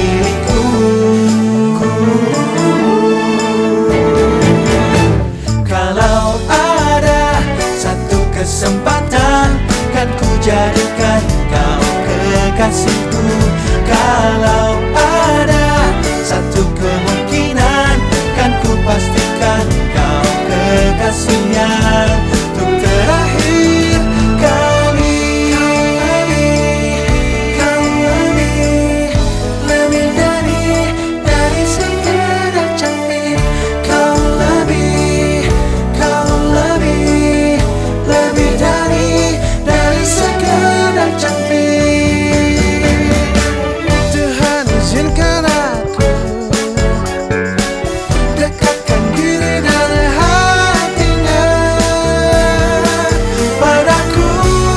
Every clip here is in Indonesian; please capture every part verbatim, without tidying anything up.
milikku. Kalau ada satu kesempatan, kan ku jadikan kau kekasihku. Kalau ada satu kemungkinan, kan ku pastikan kau kekasihnya. Untuk terakhir kali, kau lebih, lebih dari, dari sekedar cantik. Kau lebih, kau lebih, lebih dari, dari sekedar cantik. Tuhan izinkan aku dekatkan diri dan hatinya padaku.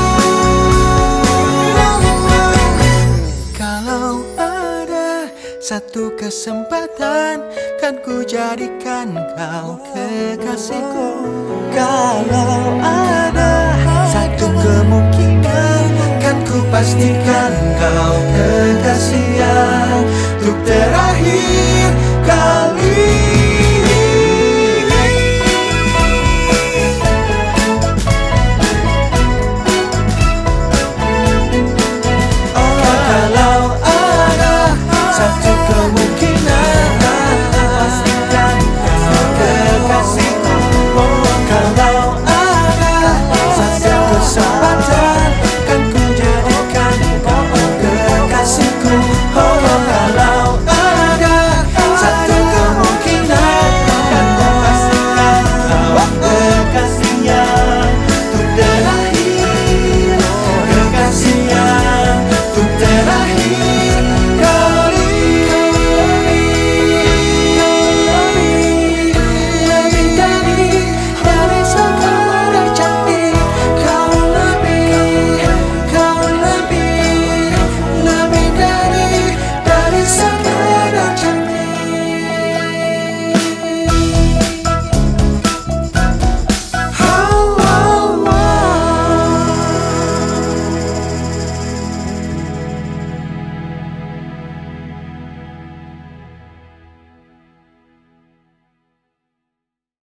Kalau ada satu kesempatan, kan ku jadikan kau kekasihku. Kalau ada satu kemungkinan, kan ku pastikan kau kekasihnya. Untuk terakhir kali,